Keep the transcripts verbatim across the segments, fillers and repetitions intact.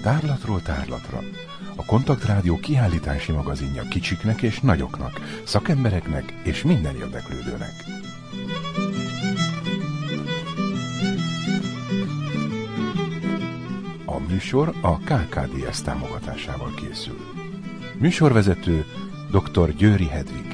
Tárlatról tárlatra. A Kontaktrádió kiállítási magazinja kicsiknek és nagyoknak, szakembereknek és minden érdeklődőnek. A műsor a ká ká dé es támogatásával készül. Műsorvezető dr. Győri Hedvig.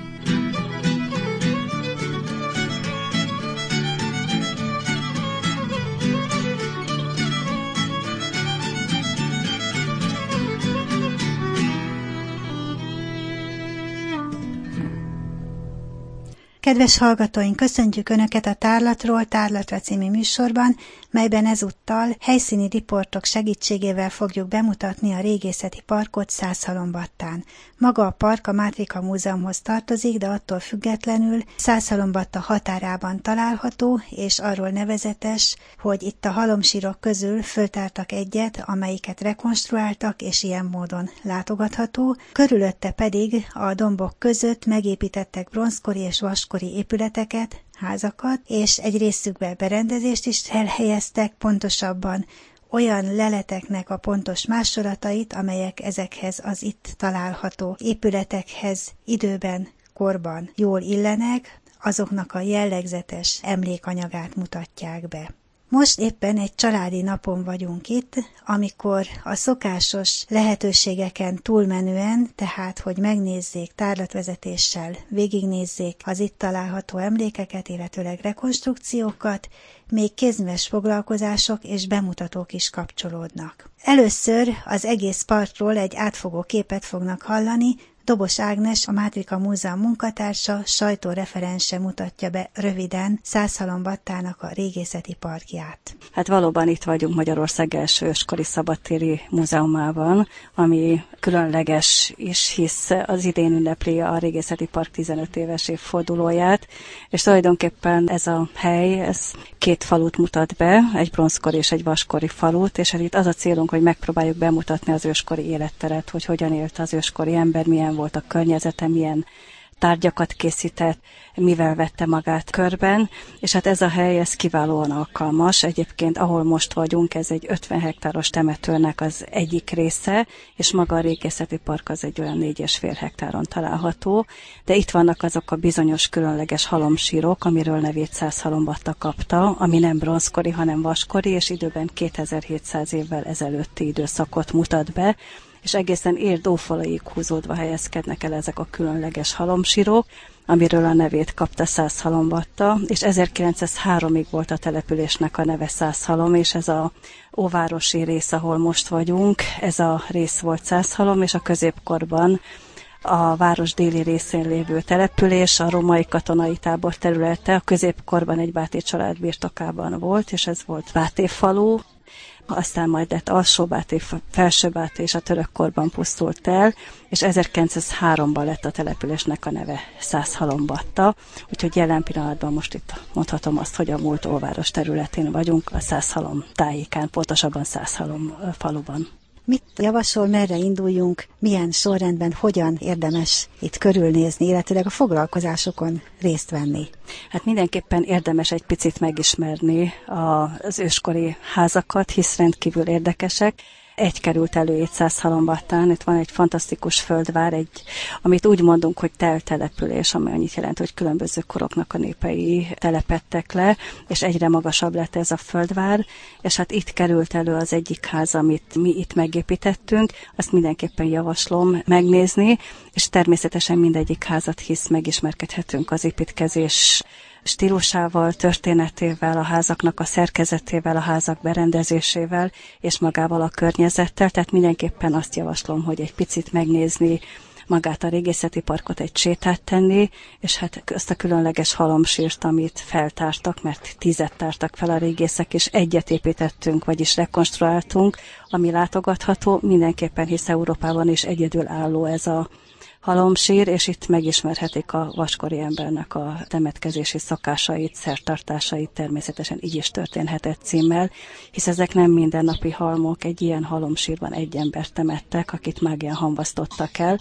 Kedves hallgatóink, köszöntjük Önöket a Tárlatról tárlatra című műsorban, melyben ezúttal helyszíni riportok segítségével fogjuk bemutatni a régészeti parkot Szászhalombattán. Maga a park a Mátrika Múzeumhoz tartozik, de attól függetlenül Szászhalombatta határában található, és arról nevezetes, hogy itt a halomsírok közül föltártak egyet, amelyiket rekonstruáltak, és ilyen módon látogatható. Körülötte pedig a dombok között megépítettek bronzkori és vaskori épületeket, házakat, és egy részükbe berendezést is elhelyeztek, pontosabban olyan leleteknek a pontos másolatait, amelyek ezekhez az itt található épületekhez időben, korban jól illenek, azoknak a jellegzetes emlékanyagát mutatják be. Most éppen egy családi napon vagyunk itt, amikor a szokásos lehetőségeken túlmenően, tehát hogy megnézzék tárlatvezetéssel, végignézzék az itt található emlékeket, illetőleg rekonstrukciókat, még kézműves foglalkozások és bemutatók is kapcsolódnak. Először az egész parkról egy átfogó képet fognak hallani. Dobos Ágnes, a Mátrika Múzeum munkatársa, sajtóreferense mutatja be röviden Szászhalombattának a régészeti parkját. Hát valóban itt vagyunk Magyarország első őskori szabadtéri múzeumában, ami különleges is, hisz az idén ünnepli a régészeti park tizenöt éves évfordulóját, és tulajdonképpen ez a hely, ez két falut mutat be, egy bronzkori és egy vaskori falut, és hát itt az a célunk, hogy megpróbáljuk bemutatni az őskori életteret, hogy hogyan élt az őskori ember, milyen volt a környezete, milyen tárgyakat készített, mivel vette magát körben, és hát ez a hely, ez kiválóan alkalmas. Egyébként, ahol most vagyunk, ez egy ötven hektáros temetőnek az egyik része, és maga a régészeti park az egy olyan négy és fél hektáron található, de itt vannak azok a bizonyos különleges halomsírok, amiről nevét Szászhalombatta kapta, ami nem bronzkori, hanem vaskori, és időben kétezer-hétszáz évvel ezelőtti időszakot mutat be, és egészen Érdófalaig húzódva helyezkednek el ezek a különleges halomsírok, amiről a nevét kapta Szászhalombatta, és ezerkilencszázháromig volt a településnek a neve Szászhalom, és ez a óvárosi rész, ahol most vagyunk, ez a rész volt Szászhalom, és a középkorban a város déli részén lévő település, a római katonai tábor területe, a középkorban egy Báté család birtokában volt, és ez volt Báté falu. Aztán majd lett Alsó-Báté, Felső-Báté, és a török korban pusztult el, és ezerkilencszázháromban lett a településnek a neve Szászhalombatta, úgyhogy jelen pillanatban most itt mondhatom azt, hogy a múlt óváros területén vagyunk, a Szászhalom tájékán, pontosabban Szászhalom faluban. Mit javasol, merre induljunk, milyen sorrendben, hogyan érdemes itt körülnézni, illetőleg a foglalkozásokon részt venni? Hát mindenképpen érdemes egy picit megismerni az őskori házakat, hisz rendkívül érdekesek. Egy került elő itt Szászhalombattán, itt van egy fantasztikus földvár, egy, amit úgy mondunk, hogy teltelepülés, ami annyit jelent, hogy különböző koroknak a népei telepedtek le, és egyre magasabb lett ez a földvár, és hát itt került elő az egyik ház, amit mi itt megépítettünk, azt mindenképpen javaslom megnézni, és természetesen mindegyik házat, hisz megismerkedhetünk az építkezés stílusával, történetével, a házaknak a szerkezetével, a házak berendezésével, és magával a környezettel, tehát mindenképpen azt javaslom, hogy egy picit megnézni magát a régészeti parkot, egy sétát tenni, és hát azt a különleges halomsírt, amit feltártak, mert tízet tártak fel a régészek, és egyet építettünk, vagyis rekonstruáltunk, ami látogatható, mindenképpen, hisz Európában is egyedülálló ez a halomsír, és itt megismerhetik a vaskori embernek a temetkezési szokásait, szertartásait, természetesen így is történhetett címmel, hisz ezek nem mindennapi halmok, egy ilyen halomsírban egy embert temettek, akit mágián hamvasztottak el,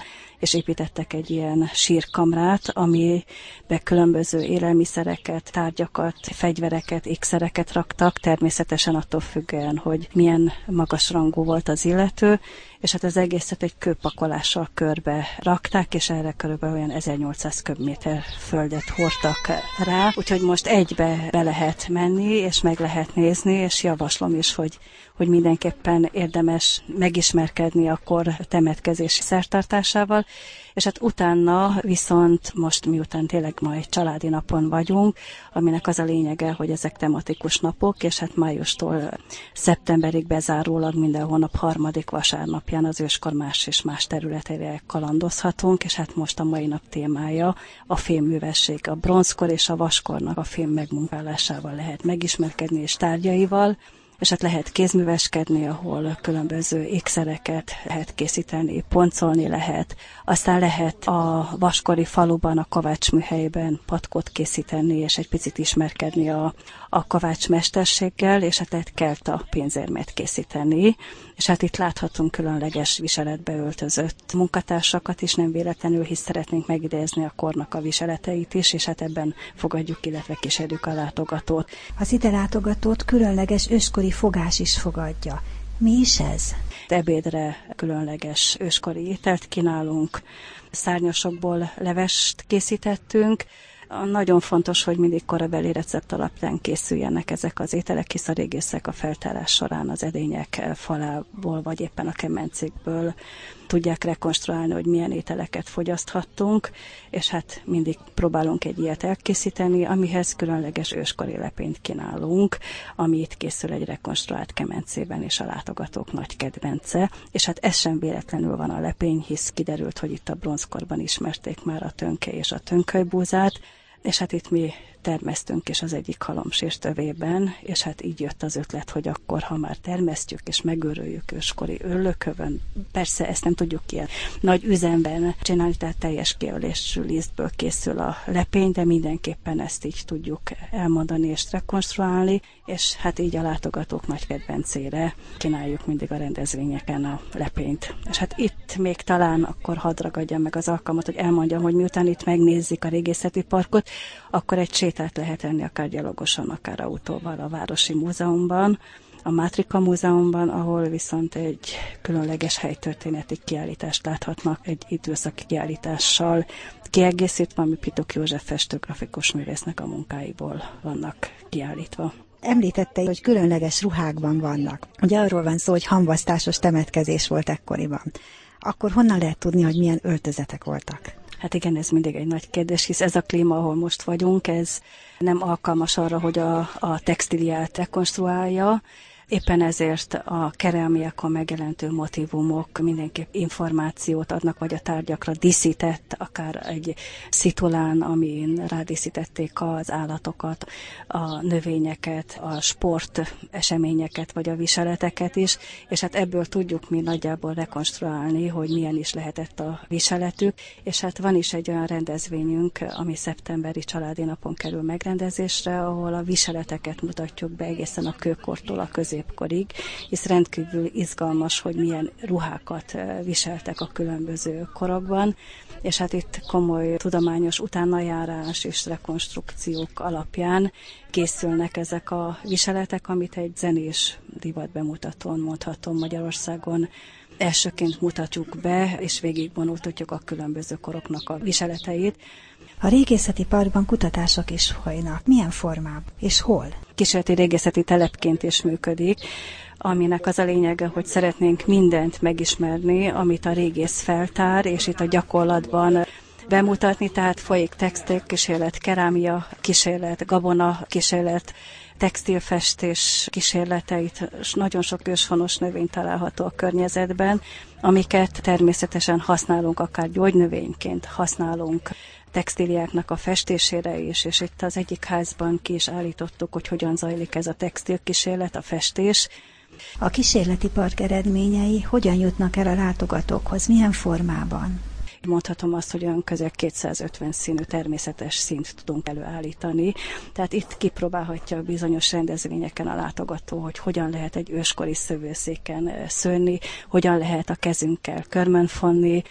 és építettek egy ilyen sírkamrát, amibe különböző élelmiszereket, tárgyakat, fegyvereket, ékszereket raktak, természetesen attól függően, hogy milyen magasrangú volt az illető, és hát az egészet egy kőpakolással körbe rakták, és erre körülbelül olyan ezernyolcszáz köbméter földet hordtak rá, úgyhogy most egybe be lehet menni, és meg lehet nézni, és javaslom is, hogy, hogy mindenképpen érdemes megismerkedni a kor temetkezés szertartásával, és hát utána viszont most miután tényleg majd családi napon vagyunk, aminek az a lényege, hogy ezek tematikus napok, és hát májustól szeptemberig bezárólag minden hónap harmadik vasárnapján az őskor más és más területére kalandozhatunk, és hát most a mai nap témája a fémművesség. A bronzkor és a vaskornak a fém megmunkálásával lehet megismerkedni és tárgyaival, és hát lehet kézműveskedni, ahol különböző ékszereket lehet készíteni, poncolni lehet. Aztán lehet a vaskori faluban, a kovácsműhelyben patkót készíteni, és egy picit ismerkedni a, a kovácsmesterséggel, és hát lehet kelta pénzérmét készíteni. És hát itt láthatunk különleges viseletbe öltözött munkatársakat is, nem véletlenül, hisz szeretnénk megidézni a kornak a viseleteit is, és hát ebben fogadjuk, illetve kísérjük a látogatót. Az ide látogatót különleges őskori fogás is fogadja. Mi is ez? Ebédre különleges őskori ételt kínálunk, szárnyasokból levest készítettünk. Nagyon fontos, hogy mindig korabeli recept alapján készüljenek ezek az ételek, hisz a régészek a feltárás során az edények falából, vagy éppen a kemencékből tudják rekonstruálni, hogy milyen ételeket fogyaszthattunk, és hát mindig próbálunk egy ilyet elkészíteni, amihez különleges őskori lepényt kínálunk, ami itt készül egy rekonstruált kemencében, és a látogatók nagy kedvence, és hát ez sem véletlenül van a lepény, hisz kiderült, hogy itt a bronzkorban ismerték már a tönke és a tönkölybúzát, és hát itt mi termesztünk is az egyik halomsír tövében, és hát így jött az ötlet, hogy akkor, ha már termesztjük és megőröljük őskori öllőkövön, persze ezt nem tudjuk ilyen nagy üzemben csinálni, tehát teljes kiölésű lisztből készül a lepény, de mindenképpen ezt így tudjuk elmondani és rekonstruálni, és hát így a látogatók nagy kedvencére kínáljuk mindig a rendezvényeken a lepényt. És hát itt még talán akkor hadd ragadjam meg az alkalmat, hogy elmondjam, hogy miután itt megnézzük a régészeti parkot, akkor egy sétát lehet tenni akár gyalogosan, akár autóval a Városi Múzeumban, a Mátrika Múzeumban, ahol viszont egy különleges helytörténeti kiállítást láthatnak, egy időszaki kiállítással kiegészítve, ami Pitok József festőgrafikus művésznek a munkáiból vannak kiállítva. Említette, hogy különleges ruhákban vannak. Ugye arról van szó, hogy hamvasztásos temetkezés volt ekkoriban. Akkor honnan lehet tudni, hogy milyen öltözetek voltak? Hát igen, ez mindig egy nagy kérdés, hisz ez a klíma, ahol most vagyunk, ez nem alkalmas arra, hogy a, a textíliát rekonstruálja. Éppen ezért a kerámiákon megjelentő motívumok mindenképp információt adnak, vagy a tárgyakra díszített, akár egy szitulán, amin rádíszítették az állatokat, a növényeket, a sport eseményeket, vagy a viseleteket is, és hát ebből tudjuk mi nagyjából rekonstruálni, hogy milyen is lehetett a viseletük, és hát van is egy olyan rendezvényünk, ami szeptemberi családi napon kerül megrendezésre, ahol a viseleteket mutatjuk be egészen a kőkortól a középkorig, hisz rendkívül izgalmas, hogy milyen ruhákat viseltek a különböző korokban, és hát itt komoly tudományos utánajárás és rekonstrukciók alapján készülnek ezek a viseletek, amit egy zenés divatbemutatón mondhatom Magyarországon elsőként mutatjuk be, és végigvonultatjuk a különböző koroknak a viseleteit. A régészeti parkban kutatások is folynak. Milyen formában és hol? Kísérleti régészeti telepként is működik, aminek az a lényege, hogy szeretnénk mindent megismerni, amit a régész feltár, és itt a gyakorlatban bemutatni, tehát folyik textilkísérlet, kerámia kísérlet, gabona kísérlet, textilfestés kísérleteit, nagyon sok őshonos növény található a környezetben, amiket természetesen használunk, akár gyógynövényként használunk textíliáknak a festésére is, és itt az egyik házban ki is állítottuk, hogy hogyan zajlik ez a textilkísérlet, a festés. A kísérleti park eredményei hogyan jutnak el a látogatókhoz, milyen formában? Mondhatom azt, hogy olyan közel kétszázötven színű természetes színt tudunk előállítani. Tehát itt kipróbálhatja bizonyos rendezvényeken a látogató, hogy hogyan lehet egy őskori szövőszéken szőni, hogyan lehet a kezünkkel körmön fonni,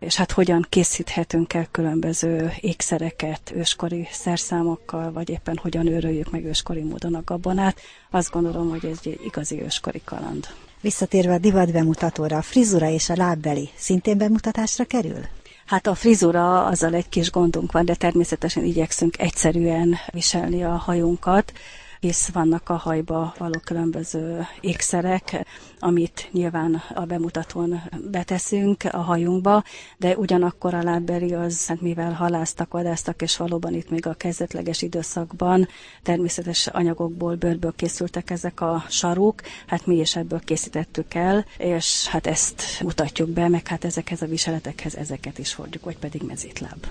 és hát hogyan készíthetünk el különböző ékszereket őskori szerszámokkal, vagy éppen hogyan őröljük meg őskori módon a gabonát. Azt gondolom, hogy ez egy igazi őskori kaland. Visszatérve a divat bemutatóra, a frizura és a lábbeli szintén bemutatásra kerül? Hát a frizura, azzal egy kis gondunk van, de természetesen igyekszünk egyszerűen viselni a hajunkat, hisz vannak a hajba való különböző ékszerek, amit nyilván a bemutatón beteszünk a hajunkba, de ugyanakkor a lábbeli az, hát mivel halásztak, vadásztak, és valóban itt még a kezdetleges időszakban természetes anyagokból, bőrből készültek ezek a saruk, hát mi is ebből készítettük el, és hát ezt mutatjuk be, meg hát ezekhez a viseletekhez ezeket is hordjuk, vagy pedig mezítláb.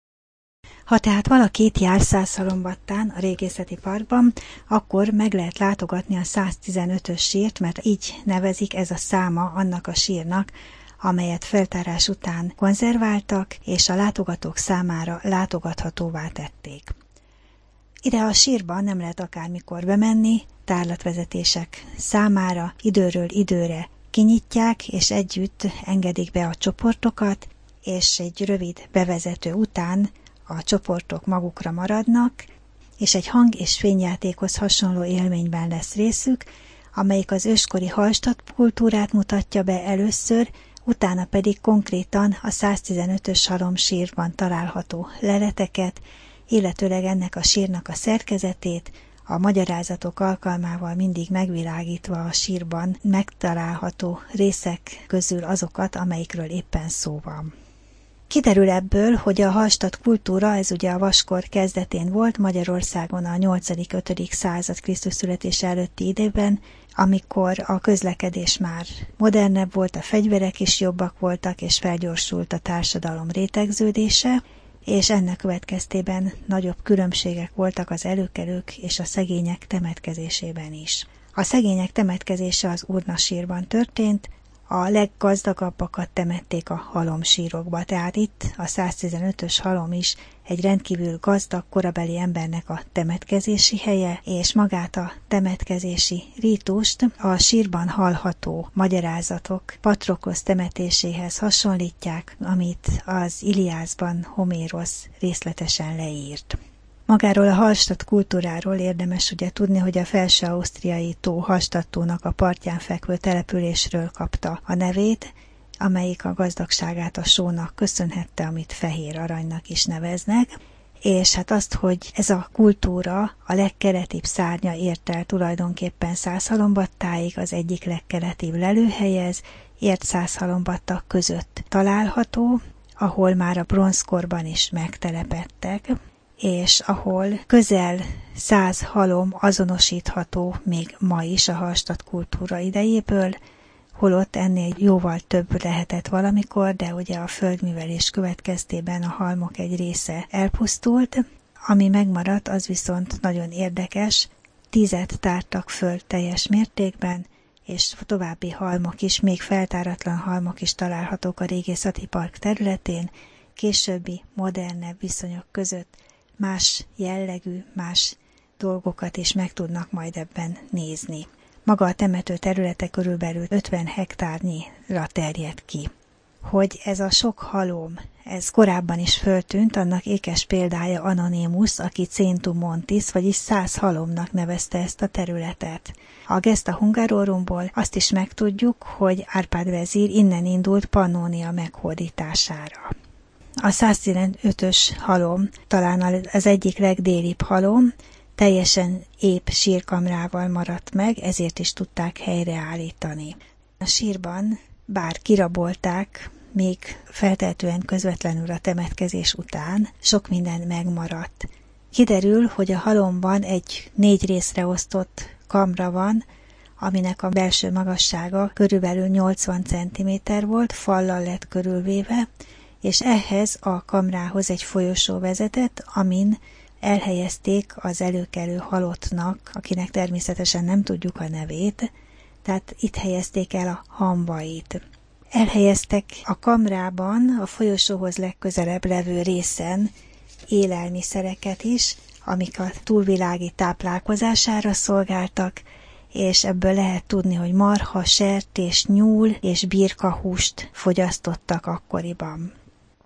Ha tehát valaki jár Százhalombattán, a Régészeti Parkban, akkor meg lehet látogatni a száztizenötös sírt, mert így nevezik, ez a száma annak a sírnak, amelyet feltárás után konzerváltak, és a látogatók számára látogathatóvá tették. Ide a sírban nem lehet akármikor bemenni, tárlatvezetések számára időről időre kinyitják, és együtt engedik be a csoportokat, és egy rövid bevezető után a csoportok magukra maradnak, és egy hang- és fényjátékhoz hasonló élményben lesz részük, amelyik az őskori hallstatt kultúrát mutatja be először, utána pedig konkrétan a száztizenötös halomsírban található leleteket, illetőleg ennek a sírnak a szerkezetét, a magyarázatok alkalmával mindig megvilágítva a sírban megtalálható részek közül azokat, amelyikről éppen szó van. Kiderül ebből, hogy a hallstatt kultúra, ez ugye a vaskor kezdetén volt, Magyarországon a nyolcadik-ötödik század Krisztus születése előtti időben, amikor a közlekedés már modernebb volt, a fegyverek is jobbak voltak, és felgyorsult a társadalom rétegződése, és ennek következtében nagyobb különbségek voltak az előkelők és a szegények temetkezésében is. A szegények temetkezése az urnasírban történt, a leggazdagabbakat temették a halomsírokba, tehát itt a száztizenötös halom is egy rendkívül gazdag korabeli embernek a temetkezési helye, és magát a temetkezési rítust a sírban hallható magyarázatok Patroklosz temetéséhez hasonlítják, amit az Iliászban Homérosz részletesen leírt. Magáról a hallstatt kultúráról érdemes ugye tudni, hogy a felső-ausztriai tó Hallstattónak a partján fekvő településről kapta a nevét, amelyik a gazdagságát a sónak köszönhette, amit fehér aranynak is neveznek, és hát azt, hogy ez a kultúra a legkeletibb szárnya ért el tulajdonképpen Százhalombattáig, az egyik legkeletibb lelőhelyez, ért Százhalombattak között található, ahol már a bronzkorban is megtelepedtek, és ahol közel száz halom azonosítható még ma is a hallstatt kultúra idejéből, holott ennél jóval több lehetett valamikor, de ugye a földművelés következtében a halmok egy része elpusztult, ami megmaradt, az viszont nagyon érdekes, tízet tártak föl teljes mértékben, és további halmok is, még feltáratlan halmok is találhatók a Régészeti Park területén, későbbi, modernebb viszonyok között más jellegű, más dolgokat is meg tudnak majd ebben nézni. Maga a temető területe körülbelül ötven hektárnyira terjed ki. Hogy ez a sok halom, ez korábban is föltűnt, annak ékes példája Anonymus, aki Centum Montis, vagyis száz halomnak nevezte ezt a területet. A Gesta Hungarorumból azt is megtudjuk, hogy Árpád vezír innen indult Pannónia meghódítására. A száztizenötös halom talán az egyik legdélibb halom, teljesen ép sírkamrával maradt meg, ezért is tudták helyreállítani. A sírban, bár kirabolták, még feltehetően közvetlenül a temetkezés után, sok minden megmaradt. Kiderül, hogy a halomban egy négy részre osztott kamra van, aminek a belső magassága körülbelül nyolcvan centiméter volt, fallal lett körülvéve, és ehhez a kamrához egy folyosó vezetett, amin elhelyezték az előkelő halottnak, akinek természetesen nem tudjuk a nevét, tehát itt helyezték el a hamvait. Elhelyeztek a kamrában, a folyosóhoz legközelebb levő részen élelmiszereket is, amik a túlvilági táplálkozására szolgáltak, és ebből lehet tudni, hogy marha, sertés, nyúl és birkahúst fogyasztottak akkoriban.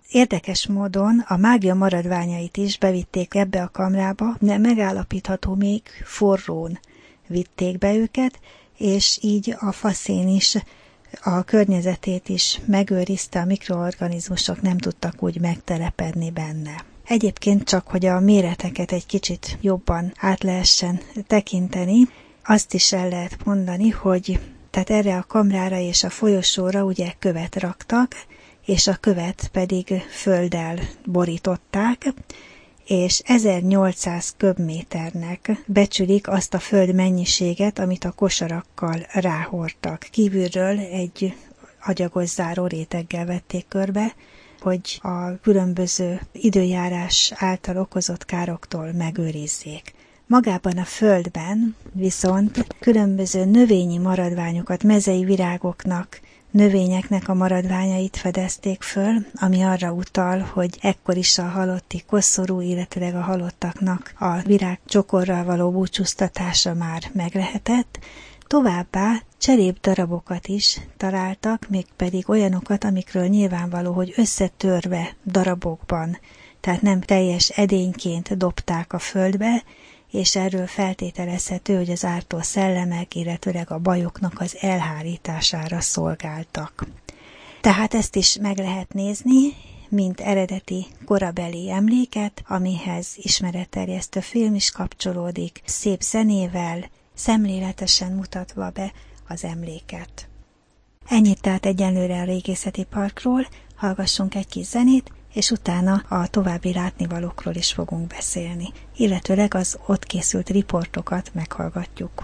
Érdekes módon a mágia maradványait is bevitték ebbe a kamrába, de megállapítható még forrón vitték be őket, és így a faszén is a környezetét is megőrizte, a mikroorganizmusok nem tudtak úgy megtelepedni benne. Egyébként csak, hogy a méreteket egy kicsit jobban át lehessen tekinteni, azt is el lehet mondani, hogy tehát erre a kamrára és a folyosóra ugye követ raktak, és a követ pedig földdel borították, és ezernyolcszáz köbméternek becsülik azt a föld mennyiséget, amit a kosarakkal ráhordtak. Kívülről egy agyagos záró réteggel vették körbe, hogy a különböző időjárás által okozott károktól megőrizzék. Magában a földben viszont különböző növényi maradványokat, mezei virágoknak, növényeknek a maradványait fedezték föl, ami arra utal, hogy ekkor is a halotti koszorú, illetőleg a halottaknak a virágcsokorral való búcsúztatása már meglehetett. Továbbá cserépdarabokat is találtak, mégpedig olyanokat, amikről nyilvánvaló, hogy összetörve darabokban, tehát nem teljes edényként dobták a földbe, és erről feltételezhető, hogy az ártó szellemek, illetőleg a bajoknak az elhárítására szolgáltak. Tehát ezt is meg lehet nézni, mint eredeti korabeli emléket, amihez ismeretterjesztő film is kapcsolódik, szép zenével, szemléletesen mutatva be az emléket. Ennyit tehát egyenlőre a régészeti parkról, hallgassunk egy kis zenét, és utána a további látnivalókról is fogunk beszélni, illetőleg az ott készült riportokat meghallgatjuk.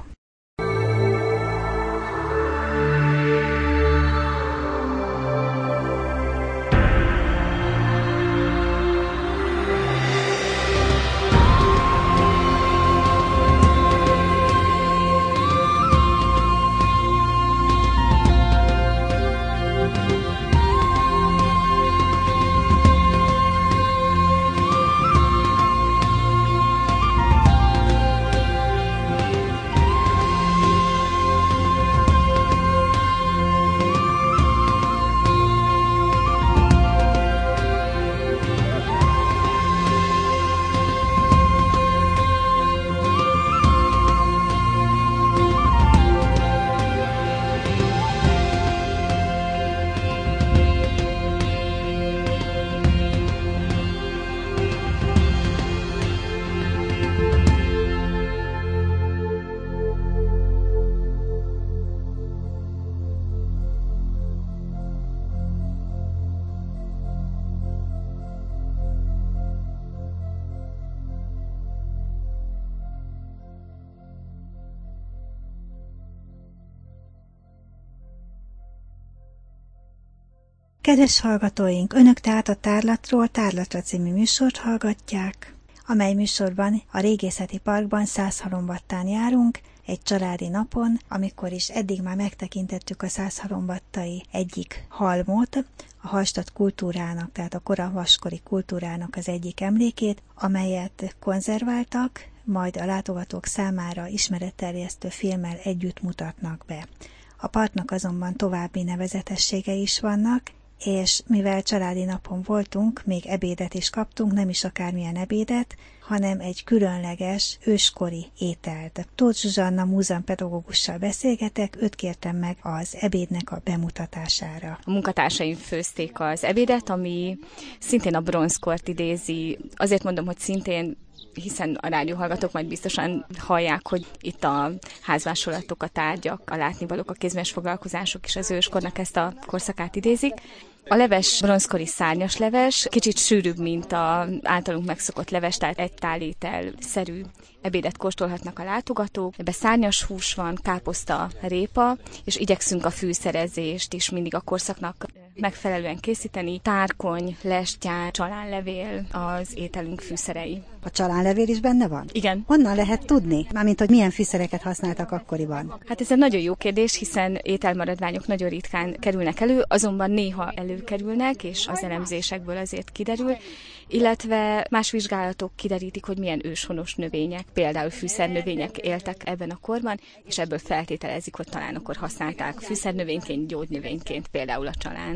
Kedves hallgatóink, önök tehát a Tárlatról Tárlatra című műsort hallgatják, amely műsorban a Régészeti Parkban Százhalombattán járunk, egy családi napon, amikor is eddig már megtekintettük a százhalombattai egyik halmot, a Hallstatt kultúrának, tehát a koravaskori kultúrának az egyik emlékét, amelyet konzerváltak, majd a látogatók számára ismeretterjesztő filmmel együtt mutatnak be. A parknak azonban további nevezetességei is vannak, és mivel családi napon voltunk, még ebédet is kaptunk, nem is akármilyen ebédet, hanem egy különleges, őskori ételt. Tóth Zsuzsanna múzeumpedagógussal beszélgetek, őt kértem meg az ebédnek a bemutatására. A munkatársaim főzték az ebédet, ami szintén a bronzkort idézi. Azért mondom, hogy szintén, hiszen a rádióhallgatók majd biztosan hallják, hogy itt a házmásolatok, a tárgyak, a látnivalók, a kézműves foglalkozások is az őskornak ezt a korszakát idézik. A leves bronzkori szárnyas leves, kicsit sűrűbb, mint az általunk megszokott leves, tehát egy tálétel-szerű ebédet kóstolhatnak a látogatók. Ebben szárnyas hús van, káposzta, répa, és igyekszünk a fűszerezést is mindig a korszaknak megfelelően készíteni. Tárkony, lestjár, csalánlevél az ételünk fűszerei. A csalánlevél is benne van? Igen. Honnan lehet tudni? Mármint, hogy milyen fűszereket használtak akkoriban? Hát ez egy nagyon jó kérdés, hiszen ételmaradványok nagyon ritkán kerülnek elő, azonban néha előkerülnek, és az elemzésekből azért kiderül, illetve más vizsgálatok kiderítik, hogy milyen őshonos növények, például fűszernövények éltek ebben a korban, és ebből feltételezik, hogy talán akkor használták fűszernövényként, gyógynövényként például a csalánt.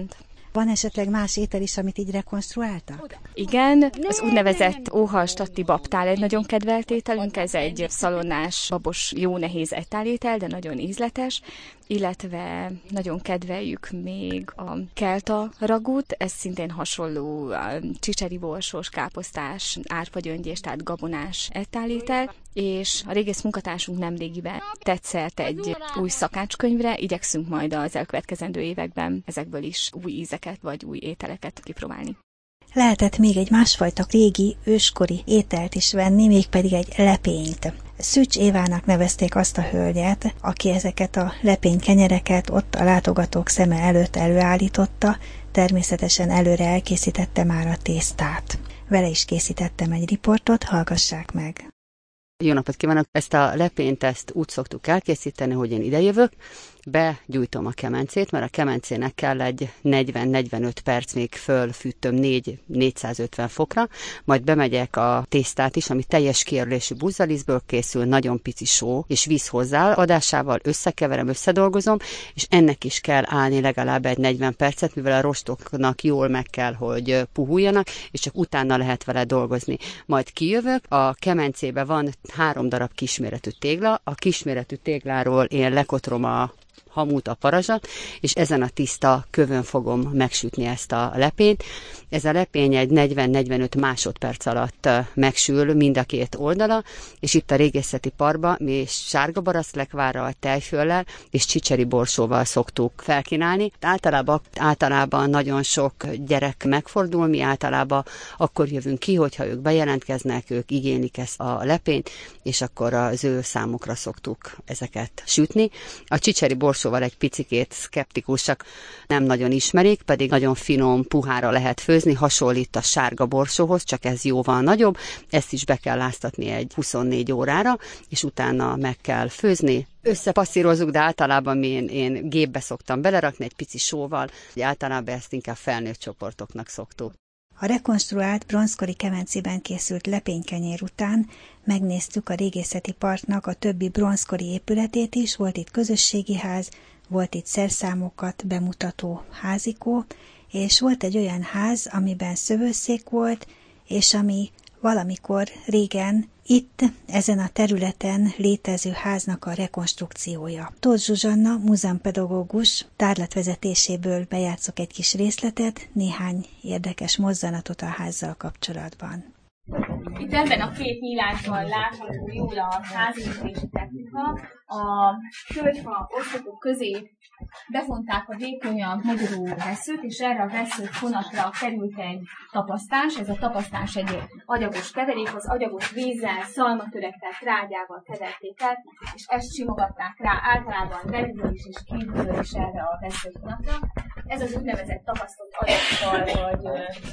Van esetleg más étel is, amit így rekonstruáltak? Igen, az úgynevezett óhallstatti babtál egy nagyon kedvelt ételünk, ez egy szalonnás, babos, jó nehéz ettálétel, de nagyon ízletes, illetve nagyon kedveljük még a kelta ragút, ez szintén hasonló csicseri borsos, káposztás, árpagyöngyés, tehát gabonás ettálétel, és a régész munkatársunk nemrégiben tett szert egy új szakácskönyvre, igyekszünk majd az elkövetkezendő években ezekből is új ízeket vagy új ételeket kipróbálni. Lehetett még egy másfajta régi, őskori ételt is venni, mégpedig egy lepényt. Szűcs Évának nevezték azt a hölgyet, aki ezeket a lepénykenyereket ott a látogatók szeme előtt előállította, természetesen előre elkészítette már a tésztát. Vele is készítettem egy riportot, hallgassák meg! Jó napot kívánok! Ezt a lepényt ezt úgy szoktuk elkészíteni, hogy én idejövök, begyújtom a kemencét, mert a kemencének kell egy negyven-negyvenöt perc, még fölfűtöm négy-négyszázötven fokra, majd bemegyek a tésztát is, ami teljes kiörlésű buzzalisztből készül, nagyon pici só és víz hozzáadásával összekeverem, összedolgozom, és ennek is kell állni legalább egy negyven percet, mivel a rostoknak jól meg kell, hogy puhuljanak, és csak utána lehet vele dolgozni. Majd kijövök, a kemencébe van három darab kisméretű tégla, a kisméretű tégláról én lekotrom a hamut, a parazsat, és ezen a tiszta kövön fogom megsütni ezt a lepényt. Ez a lepény egy negyven-negyvenöt másodperc alatt megsül mind a két oldala, és itt a régészeti parkba mi sárga baraszlekvárral, tejföllel és csicseri borsóval szoktuk felkínálni. Általában, általában nagyon sok gyerek megfordul, mi általában akkor jövünk ki, hogyha ők bejelentkeznek, ők igénylik ezt a lepényt, és akkor az ő számukra szoktuk ezeket sütni. A csicseri borsóval egy picikét szkeptikusak, nem nagyon ismerik, pedig nagyon finom, puhára lehet főzni, hasonlít a sárga borsóhoz, csak ez jóval nagyobb, ezt is be kell láztatni egy huszonnégy órára, és utána meg kell főzni. Összepasszírozzuk, de általában én, én gépbe szoktam belerakni egy pici sóval, hogy általában ezt inkább felnőtt csoportoknak szoktuk. A rekonstruált bronzkori kemencében készült lepénykenyér után megnéztük a régészeti parknak a többi bronzkori épületét is, volt itt közösségi ház, volt itt szerszámokat bemutató házikó, és volt egy olyan ház, amiben szövőszék volt, és ami valamikor régen itt, ezen a területen létező háznak a rekonstrukciója. Tóth Zsuzsanna, múzeumpedagógus tárlatvezetéséből bejátszok egy kis részletet, néhány érdekes mozzanatot a házzal kapcsolatban. Itt ebben a két nyílásban látható jól a házépítési technika. A tölgyfa oszlopok közé befonták a vékonyabb magyaró veszőt, és erre a veszőt fonatra került egy tapasztás. Ez a tapasztás egy agyagos keverék, az agyagos vízzel, szalmatörekkel, trágyával keverték el, és ezt simogatták rá általában belülről is és kívülről is erre a veszőfonatra. Ez az úgynevezett tapasztott agyagfal, vagy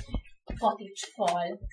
paticsfal.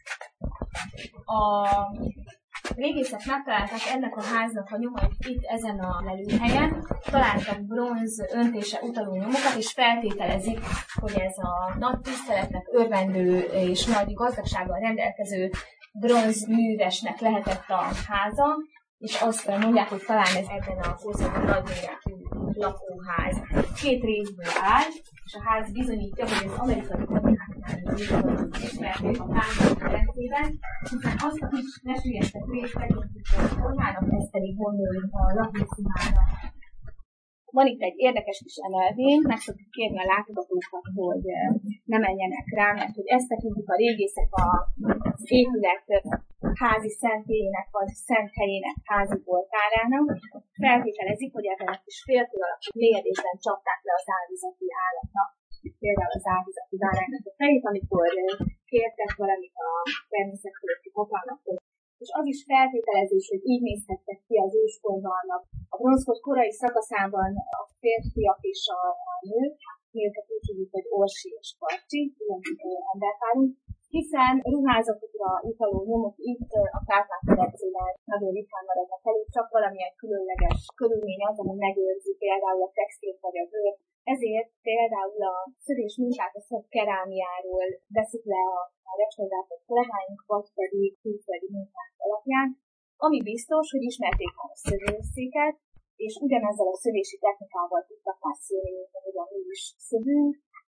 A régészek megtalálták ennek a háznak a nyomait itt ezen a lelőhelyen, találtak bronz öntése utaló nyomokat, és feltételezik, hogy ez a nagy tiszteletnek örvendő és nagy gazdagsággal rendelkező bronz művesnek lehetett a háza, és azt mondják, hogy talán ez ebben a korszakban nagyméretű lakóház. Két részből áll, és a ház bizonyítja, hogy az amerikai konyháknál ismerték a házak rendében, hiszen azt a kis nesülyeztett részt tekintjük a konyhának, ez pedig gondoljunk a lakószimára. Van itt egy érdekes kis emelvény, meg szoktuk kérni a látogatókat, hogy ne menjenek rá, mert hogy ezt tekintik a régészek az épület házi szentélyének, vagy szent helyének házi oltárának. Feltételezik, hogy ebben a kis félkő alakú mélyedésben csapták le az áldozati állatnak, például az áldozati báránynak a fejét, amikor kértek valamit a természet fölötti hatalmaktól. És az is feltételezés, hogy így nézhettek ki az őskorban. A bronzkor korai szakaszában a férfiak és a, a nők, mi őket úgy hívjuk, hogy orsi és karcsi, ilyen emberpárunk, hiszen ruházatokra utaló nyomok itt a Kárpát-medencében nagyon ritkán maradnak elő, csak valamilyen különleges körülmény az, ami megőrzi például a textilt vagy a bőrt. Ezért például a szövés munkát a szebb kerámiáról veszik le a, a restaurátor kollégáink, vagy pedig külföldi munkák alapján, ami biztos, hogy ismerték már a szövőszéket, és ugyanezzel a szövési technikával tudtak már szőni, mint ahogyan mi is szövünk,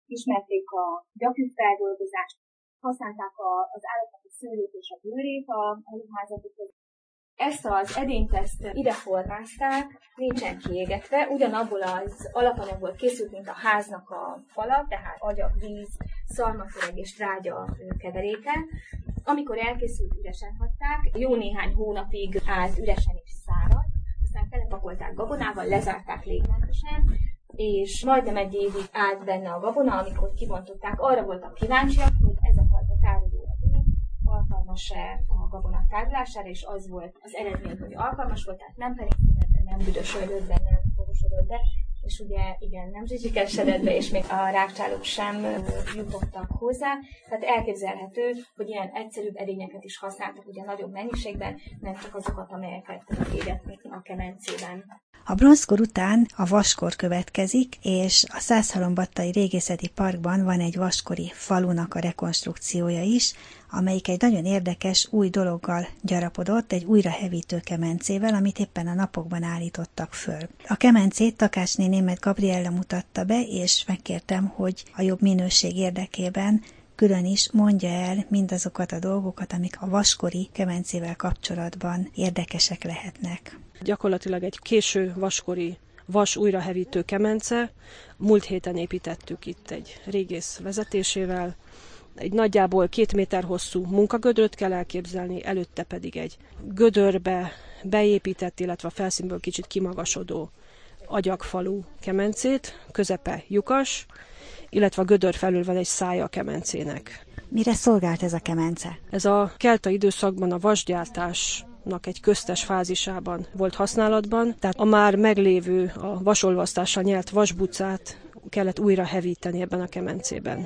ismerték a gyapjúfeldolgozást, használták a, az állatnak a szőlőt és a bőrét a, a ruházatukhoz. Ezt az edényt ezt ide formázták, nincsen kiégetve, ugyanabból az alapanyagból készült, mint a háznak a fala, tehát agyak, víz, szalmaszöreg és trágya keveréke. Amikor elkészült, üresen hagyták, jó néhány hónapig állt üresen is száradt, aztán telepakolták gabonával, lezárták légmentesen, és majdnem egy évig állt benne a gabona, amikor kibontották. Arra voltak kíváncsiak, hogy ez a fajta tároló edény alkalmas-e a gabona tárolására, és az volt az eredmény, hogy alkalmas volt, tehát nem peringszedett be, nem büdösödött be, nem fogosodott be, és ugye igen, nem zsizsikesedett be, és még a rákcsálók sem jutottak hozzá. Tehát elképzelhető, hogy ilyen egyszerűbb edényeket is használtak ugye nagyobb mennyiségben, nem csak azokat, amelyeket égetnek a kemencében. A bronzkor után a vaskor következik, és a Százhalombattai Régészeti Parkban van egy vaskori falunak a rekonstrukciója is, amelyik egy nagyon érdekes új dologgal gyarapodott, egy újrahevítő kemencével, amit éppen a napokban állítottak föl. A kemencét Takácsné Németh Gabriella mutatta be, és megkértem, hogy a jobb minőség érdekében külön is mondja el mindazokat a dolgokat, amik a vaskori kemencével kapcsolatban érdekesek lehetnek. Gyakorlatilag egy késő vaskori vas újrahevítő kemence. Múlt héten építettük itt egy régész vezetésével. Egy nagyjából két méter hosszú munkagödröt kell elképzelni, előtte pedig egy gödörbe beépített, illetve a felszínből kicsit kimagasodó agyagfalú kemencét, közepe lyukas, illetve a gödör felül van egy szája a kemencének. Mire szolgált ez a kemence? Ez a kelta időszakban a vasgyártásnak egy köztes fázisában volt használatban, tehát a már meglévő, a vasolvasztással nyert vasbucát kellett újra hevíteni ebben a kemencében.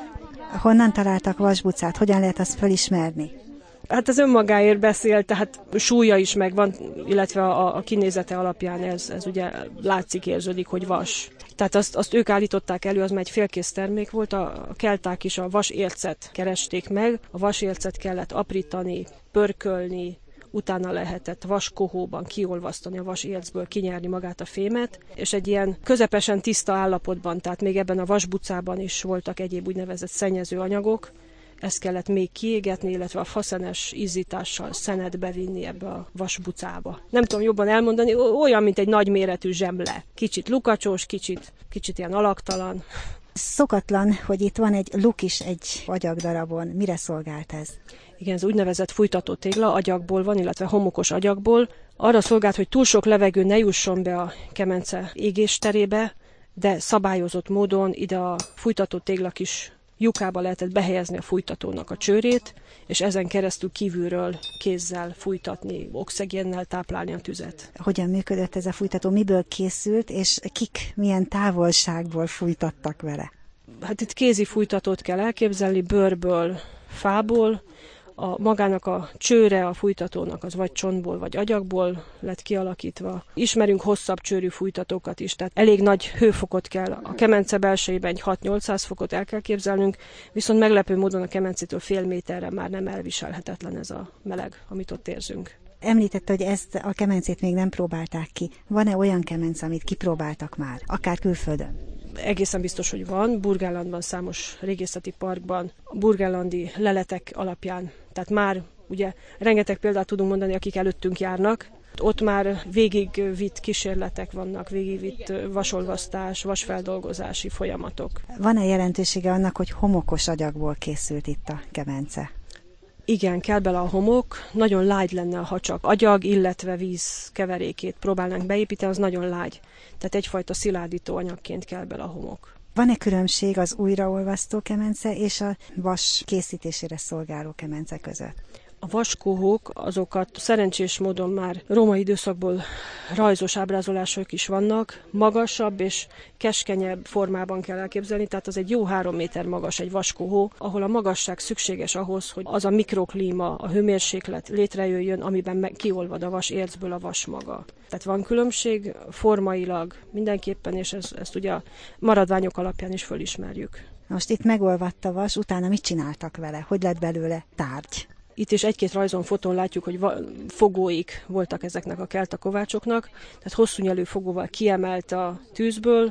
Honnan találtak vasbucát? Hogyan lehet azt felismerni? Hát az önmagáért beszél, tehát súlya is megvan, illetve a, a kinézete alapján ez, ez ugye látszik, érződik, hogy vas. Tehát azt, azt ők állították elő, az már egy félkész termék volt, a kelták is a vasércet keresték meg, a vasércet kellett aprítani, pörkölni, utána lehetett vaskohóban kiolvasztani a vasércből, kinyerni magát a fémet, és egy ilyen közepesen tiszta állapotban, tehát még ebben a vasbucában is voltak egyéb úgynevezett szennyező anyagok, ezt kellett még kiégetni, illetve a faszenes izzítással szenet bevinni ebbe a vasbucába. Nem tudom jobban elmondani, olyan, mint egy nagyméretű zsemle. Kicsit lukacsos, kicsit, kicsit ilyen alaktalan. Szokatlan, hogy itt van egy luk is egy agyagdarabon. Mire szolgált ez? Igen, ez úgynevezett fújtató tégla, agyagból van, illetve homokos agyagból. Arra szolgált, hogy túl sok levegő ne jusson be a kemence égésterébe, de szabályozott módon ide a fújtató tégla kis lyukába lehetett behelyezni a fújtatónak a csőrét, és ezen keresztül kívülről kézzel fújtatni, oxigénnel táplálni a tüzet. Hogyan működött ez a fújtató, miből készült, és kik milyen távolságból fújtattak vele? Hát itt kézi fújtatót kell elképzelni, bőrből, fából. A magának a csőre a fújtatónak az vagy csontból, vagy agyagból lett kialakítva. Ismerünk hosszabb csőrű fújtatókat is, tehát elég nagy hőfokot kell. A kemence belsejében egy hat-nyolcszáz fokot el kell képzelnünk, viszont meglepő módon a kemencétől fél méterre már nem elviselhetetlen ez a meleg, amit ott érzünk. Említette, hogy ezt a kemencét még nem próbálták ki. Van-e olyan kemence, amit kipróbáltak már, akár külföldön? Egészen biztos, hogy van. Burgenlandban, számos régészeti parkban, burgenlandi leletek alapján. Tehát már ugye rengeteg példát tudunk mondani, akik előttünk járnak. Ott már végigvitt kísérletek vannak, végigvitt vasolvasztás, vasfeldolgozási folyamatok. Van-e jelentősége annak, hogy homokos agyagból készült itt a kemence? Igen, kell bele a homok, nagyon lágy lenne, ha csak agyag, illetve víz keverékét próbálnánk beépíteni, az nagyon lágy. Tehát egyfajta szilárdító anyagként kell bele a homok. Van-e különbség az újraolvasztó kemence és a vas készítésére szolgáló kemence között? A vaskóhók, azokat szerencsés módon már római időszakból rajzos ábrázolások is vannak, magasabb és keskenyebb formában kell elképzelni, tehát az egy jó három méter magas egy vaskóhó, ahol a magasság szükséges ahhoz, hogy az a mikroklíma, a hőmérséklet létrejöjjön, amiben kiolvad a vas ércből a vas maga. Tehát van különbség formailag mindenképpen, és ezt, ezt ugye a maradványok alapján is fölismerjük. Most itt megolvadt a vas, utána mit csináltak vele? Hogy lett belőle tárgy? Itt is egy-két rajzon, fotón látjuk, hogy fogóik voltak ezeknek a kelta kovácsoknak, tehát hosszú nyelű fogóval kiemelt a tűzből,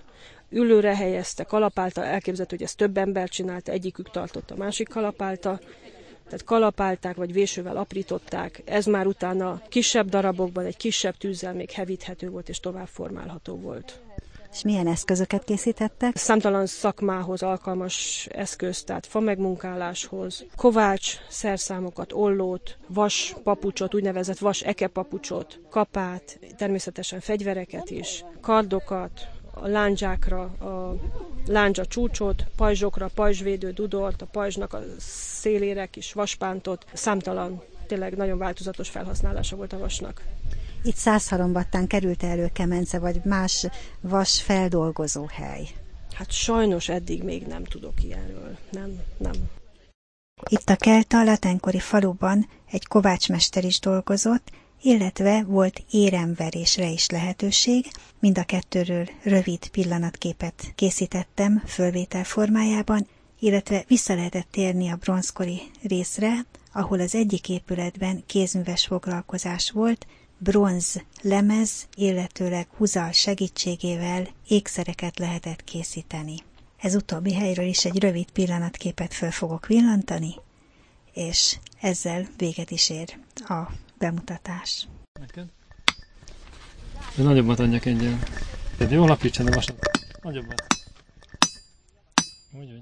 ülőre helyezte, kalapálta, elképzelhető, hogy ezt több ember csinálta, egyikük tartotta, a másik kalapálta, tehát kalapálták, vagy vésővel aprították, ez már utána kisebb darabokban, egy kisebb tűzzel még hevíthető volt, és tovább formálható volt. És milyen eszközöket készítettek? Számtalan szakmához alkalmas eszköz, tehát fa megmunkáláshoz, kovács, szerszámokat, ollót, vas papucsot, úgynevezett vas ekepapucsot, kapát, természetesen fegyvereket is, kardokat, a lándzsákra, a lándzsa csúcsot, pajzsokra, pajzsvédő dudort, a pajzsnak a szélére kis vaspántot, számtalan, tényleg nagyon változatos felhasználása volt a vasnak. Itt Százhalombattán került elő kemence, vagy más vas feldolgozó hely? Hát sajnos eddig még nem tudok ilyenről. Nem, nem. Itt a kelta latenkori faluban egy kovácsmester is dolgozott, illetve volt éremverésre is lehetőség. Mind a kettőről rövid pillanatképet készítettem fölvétel formájában, illetve vissza lehetett térni a bronzkori részre, ahol az egyik épületben kézműves foglalkozás volt, bronz lemez, illetőleg húzal segítségével ékszereket lehetett készíteni. Ez utóbbi helyről is egy rövid pillanatképet föl fogok villantani, és ezzel véget is ér a bemutatás. Neked? De nagyobbat adjak egyel. Tehát jól lapítsad a vasat. Nagyobbat. Úgy, úgy.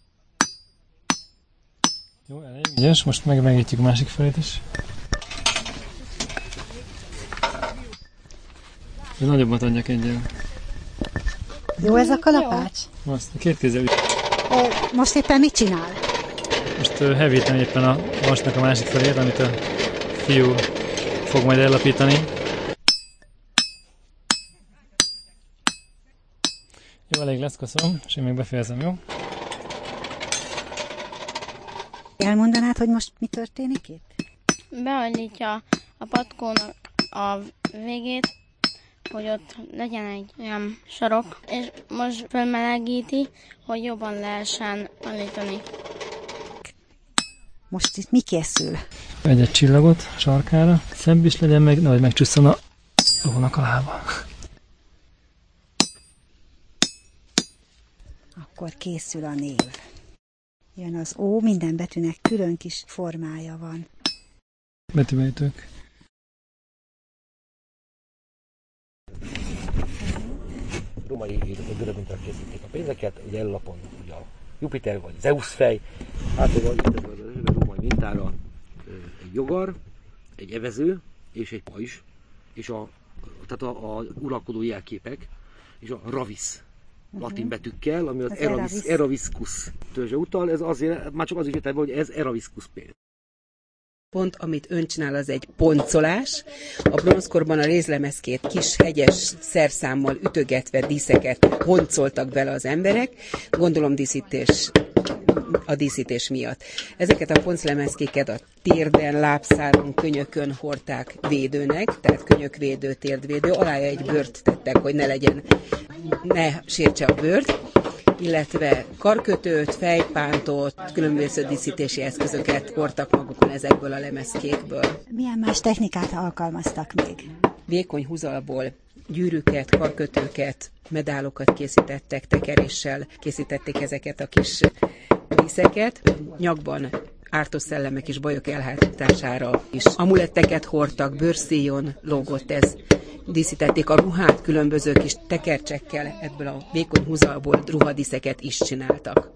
Jó, elég ügyes. Most meg megnyitjuk a másik felét is. De nagyobbat adjak egyel. Jó ez a kalapács? Azt, a két kézzel. Most éppen mit csinál? Most uh, hevítem éppen a vasnak a másik felét, amit a fiú fog majd ellapítani. Jó, elég lesz, köszönöm, és én még befejezem, jó? Elmondanád, hogy most mi történik itt? Beállítja a patkónak a végét, hogy ott legyen egy olyan sarok, és most felmelegíti, hogy jobban lehessen állítani. Most itt mi készül? Egy-egy csillagot a sarkára, szebb is legyen meg, nehogy megcsúszson a lónak a lába. Akkor készül a név. Jön az ó, minden betűnek külön kis formája van. Betűbejtők. Római írott, görög mintát készítették a pénzeket, ugye ellapon ugye a Jupiter vagy Zeus fej, általában itt a római mintára egy jogar, egy evező és egy pajzs, és a, tehát a, a uralkodó jelképek, és a ravis latin betűkkel, ami az, az eravis, eraviscus törzse utal, ez azért, már csak az is értelme, hogy ez eraviscus pénz. Pont, amit ön csinál, az egy poncolás. A bronzkorban a rézlemezkét kis hegyes szerszámmal ütögetve díszeket honcoltak bele az emberek, gondolom díszítés, a díszítés miatt. Ezeket a ponclemezkéket a térden, lábszáron, könyökön hordták védőnek, tehát könyökvédő, térdvédő, alája egy bőrt tettek, hogy ne legyen, ne sértse a bőrt, illetve karkötőt, fejpántot, különböző díszítési eszközöket hordtak magukon ezekből a lemezkékből. Milyen más technikát alkalmaztak még? Vékony húzalból gyűrűket, karkötőket, medálokat készítettek, tekeréssel készítették ezeket a kis díszeket. Nyakban ártos szellemek és bajok elhárítására is amuletteket hordtak, bőrszíjon lógott ez. Díszítették a ruhát, különböző kis tekercsekkel, ebből a vékony húzalból ruhadíszeket is csináltak.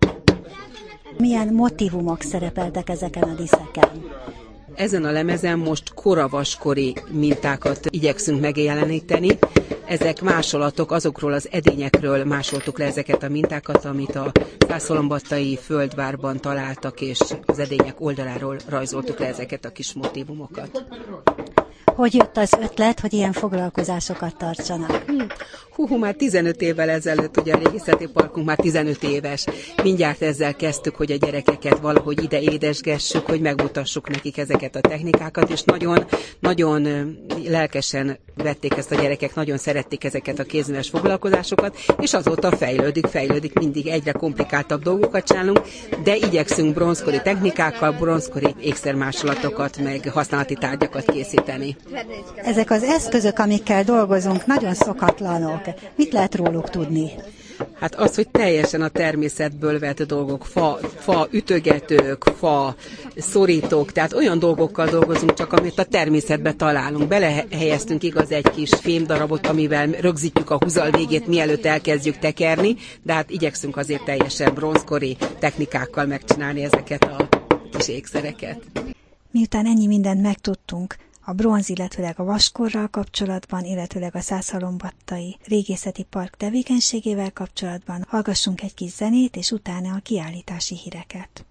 Milyen motívumok szerepeltek ezeken a díszeken? Ezen a lemezen most koravaskori mintákat igyekszünk megjeleníteni. Ezek másolatok, azokról az edényekről másoltuk le ezeket a mintákat, amit a Százhalombattai földvárban találtak, és az edények oldaláról rajzoltuk le ezeket a kis motívumokat. Hogy jött az ötlet, hogy ilyen foglalkozásokat tartsanak? Hú, hú, már tizenöt évvel ezelőtt, ugye a régészeti parkunk már tizenöt éves. Mindjárt ezzel kezdtük, hogy a gyerekeket valahogy ide édesgessük, hogy megmutassuk nekik ezeket a technikákat, és nagyon, nagyon lelkesen vették ezt a gyerekek, nagyon szerették ezeket a kézműves foglalkozásokat, és azóta fejlődik, fejlődik, mindig egyre komplikáltabb dolgokat csinálunk, de igyekszünk bronzkori technikákkal, bronzkori ékszermásolatokat, meg használati tárgyakat készíteni. Ezek az eszközök, amikkel dolgozunk, nagyon szokatlanok. Mit lehet róluk tudni? Hát az, hogy teljesen a természetből vett dolgok, fa, fa ütögetők, fa szorítók, tehát olyan dolgokkal dolgozunk csak, amit a természetben találunk. Belehelyeztünk igaz egy kis fémdarabot, amivel rögzítjük a húzal végét, mielőtt elkezdjük tekerni, de hát igyekszünk azért teljesen bronzkori technikákkal megcsinálni ezeket a kis ékszereket. Miután ennyi mindent megtudtunk a bronz, illetőleg a vaskorral kapcsolatban, illetőleg a Százhalombattai Régészeti Park tevékenységével kapcsolatban, hallgassunk egy kis zenét, és utána a kiállítási híreket.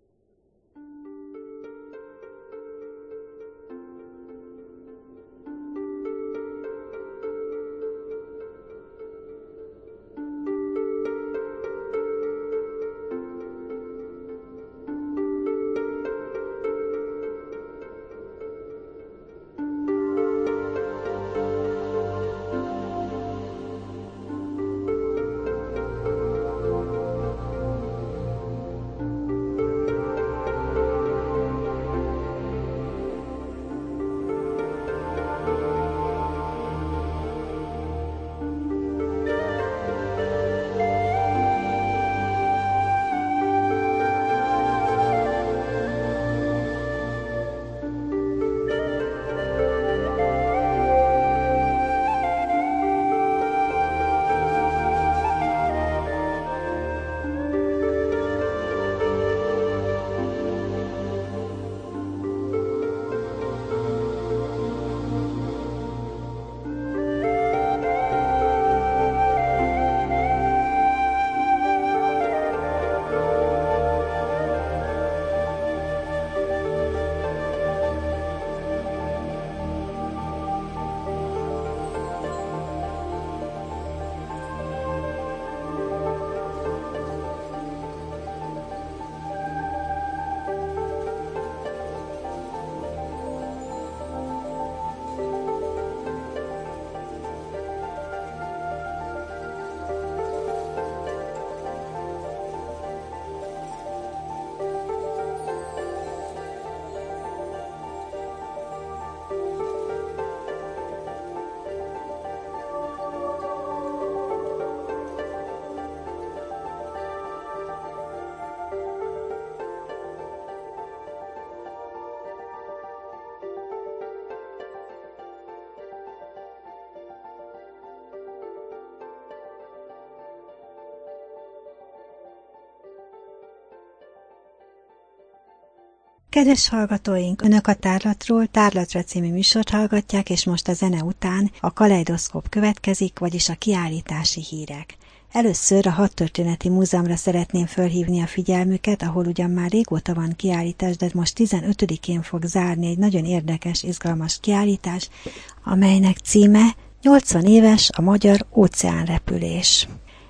Kedves hallgatóink, Önök a Tárlatról, Tárlatra című műsort hallgatják, és most a zene után a kaleidoszkóp következik, vagyis a kiállítási hírek. Először a Hadtörténeti Múzeumra szeretném fölhívni a figyelmüket, ahol ugyan már régóta van kiállítás, de most tizenötödikén fog zárni egy nagyon érdekes, izgalmas kiállítás, amelynek címe nyolcvan éves a magyar óceánrepülés.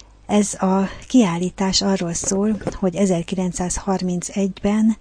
Ez a kiállítás arról szól, hogy ezerkilencszázharmincegyben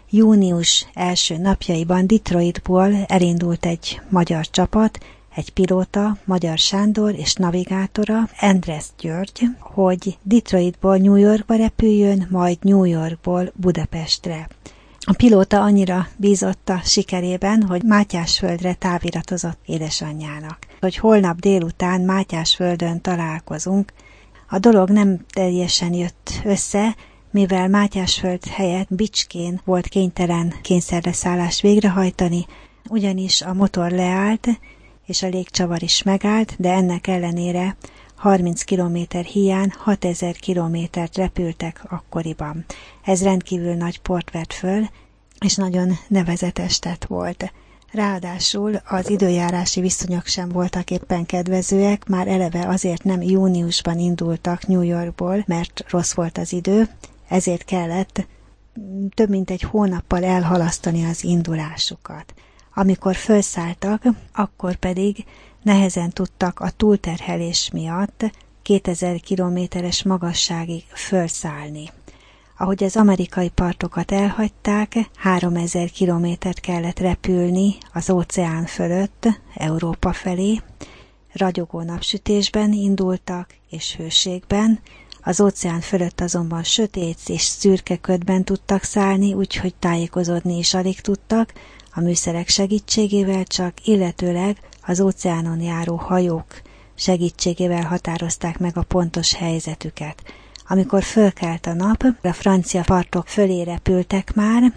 június első napjaiban Detroitból elindult egy magyar csapat, egy pilóta, Magyar Sándor és navigátora, Endres György, hogy Detroitból New Yorkba repüljön, majd New Yorkból Budapestre. A pilóta annyira bízott a sikerében, hogy Mátyásföldre táviratozott édesanyjának, hogy holnap délután Mátyásföldön találkozunk. A dolog nem teljesen jött össze, mivel Mátyásföld helyett Bicskén volt kénytelen kényszerleszállást végrehajtani, ugyanis a motor leállt, és a légcsavar is megállt, de ennek ellenére harminc kilométer híján hatezer kilométert repültek akkoriban. Ez rendkívül nagy port vett föl, és nagyon nevezetes tett volt. Ráadásul az időjárási viszonyok sem voltak éppen kedvezőek, már eleve azért nem júniusban indultak New Yorkból, mert rossz volt az idő, ezért kellett több mint egy hónappal elhalasztani az indulásukat. Amikor felszálltak, akkor pedig nehezen tudtak a túlterhelés miatt kétezer kilométeres magasságig felszállni. Ahogy az amerikai partokat elhagyták, háromezer kilométert kellett repülni az óceán fölött, Európa felé. Ragyogó napsütésben indultak, és hőségben, az óceán fölött azonban sötét és szürke ködben tudtak szállni, úgyhogy tájékozódni is alig tudtak, a műszerek segítségével csak, illetőleg az óceánon járó hajók segítségével határozták meg a pontos helyzetüket. Amikor fölkelt a nap, a francia partok fölé repültek már,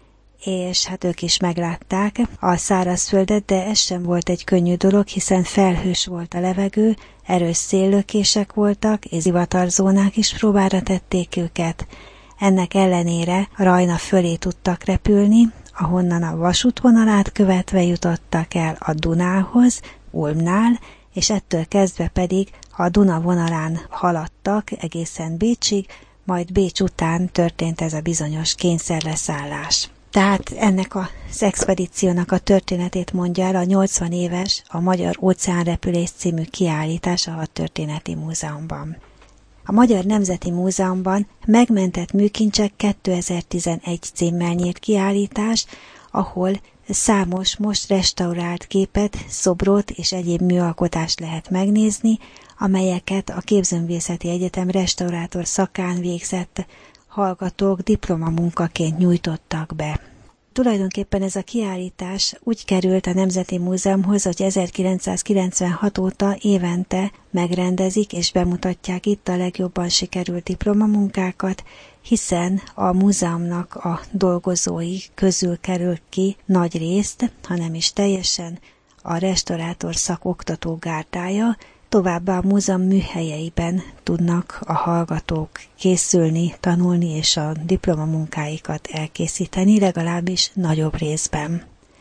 és hát ők is meglátták a szárazföldet, de ez sem volt egy könnyű dolog, hiszen felhős volt a levegő, erős széllökések voltak, és zivatarzónák is próbára tették őket. Ennek ellenére Rajna fölé tudtak repülni, ahonnan a vasútvonalát követve jutottak el a Dunához, Ulmnál, és ettől kezdve pedig a Duna vonalán haladtak egészen Bécsig, majd Bécs után történt ez a bizonyos kényszerleszállás. Tehát ennek az expedíciónak a történetét mondja el a nyolcvan éves a Magyar Óceánrepülés című kiállítás a Hadtörténeti Múzeumban. A Magyar Nemzeti Múzeumban Megmentett műkincsek kétezer-tizenegy címmel nyílt kiállítás, ahol számos most restaurált képet, szobrot és egyéb műalkotást lehet megnézni, amelyeket a Képzőművészeti Egyetem restaurátor szakán végzett hallgatók diplomamunkaként nyújtottak be. Tulajdonképpen ez a kiállítás úgy került a Nemzeti Múzeumhoz, hogy ezerkilencszázkilencvenhat óta évente megrendezik és bemutatják itt a legjobban sikerült diplomamunkákat, hiszen a múzeumnak a dolgozói közül kerül ki nagy részt, hanem is teljesen a restaurátor szak oktató gárdája, továbbá a múzeum műhelyeiben tudnak a hallgatók készülni, tanulni és a diplomamunkáikat elkészíteni, legalábbis nagyobb részben.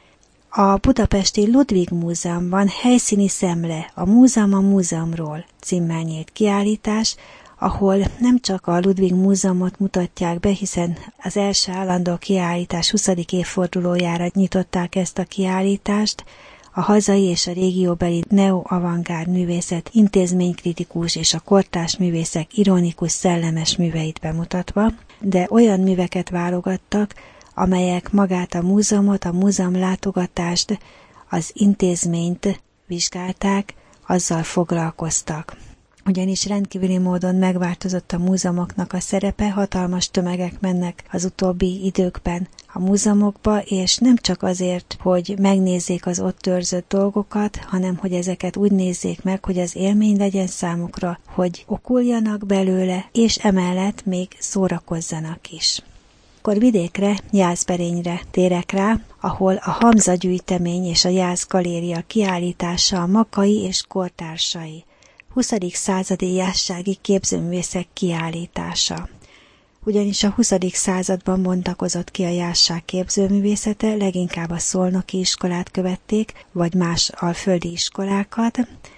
A budapesti Ludwig Múzeumban Helyszíni szemle, a múzeum a múzeumról címmel nyílt kiállítás, ahol nem csak a Ludwig Múzeumot mutatják be, hiszen az első állandó kiállítás huszadik évfordulójára nyitották ezt a kiállítást, a hazai és a régióbeli neo-avantgárd művészet intézménykritikus és a kortárs művészek ironikus szellemes műveit bemutatva, de olyan műveket válogattak, amelyek magát a múzeumot, a múzeum látogatást, az intézményt vizsgálták, azzal foglalkoztak. Ugyanis rendkívüli módon megváltozott a múzeumoknak a szerepe, hatalmas tömegek mennek az utóbbi időkben a múzeumokba, és nem csak azért, hogy megnézzék az ott őrzött dolgokat, hanem hogy ezeket úgy nézzék meg, hogy az élmény legyen számukra, hogy okuljanak belőle, és emellett még szórakozzanak is. Akkor vidékre, Jászberényre térek rá, ahol a Hamza gyűjtemény és a Jász Galéria kiállítása a Makai és kortársai, huszadik századi jászsági képzőművészek kiállítása. Ugyanis a huszadik században bontakozott ki a jászság képzőművészete, leginkább a szolnoki iskolát követték, vagy más alföldi iskolákat,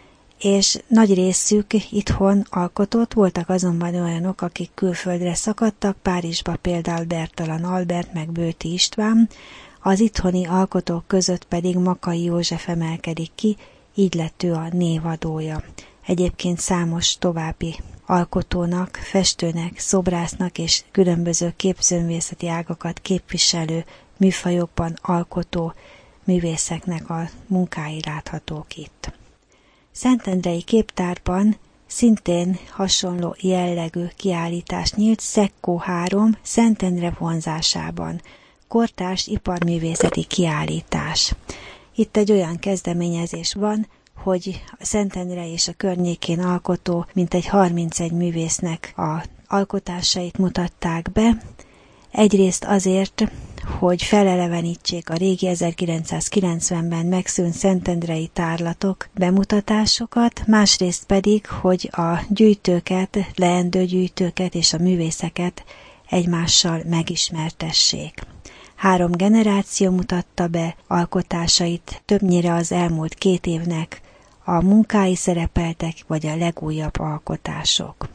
és nagy részük itthon alkotott, voltak azonban olyanok, akik külföldre szakadtak, Párizsba például Bertalan Albert meg Bőti István, az itthoni alkotók között pedig Makai József emelkedik ki, így lett ő a névadója. Egyébként számos további alkotónak, festőnek, szobrásznak és különböző képzőművészeti ágakat képviselő műfajokban alkotó művészeknek a munkái láthatók itt. Szentendrei képtárban szintén hasonló jellegű kiállítás nyílt Szekkó három Szentendre vonzásában, kortárs iparművészeti kiállítás. Itt egy olyan kezdeményezés van, hogy a Szentendre és a környékén alkotó mintegy harmincegy művésznek a alkotásait mutatták be. Egyrészt azért, hogy felelevenítsék a régi ezerkilencszázkilencvenben megszűnt szentendrei tárlatok bemutatásokat, másrészt pedig, hogy a gyűjtőket, leendő gyűjtőket és a művészeket egymással megismertessék. Három generáció mutatta be alkotásait, többnyire az elmúlt két évnek a munkái szerepeltek, vagy a legújabb alkotások.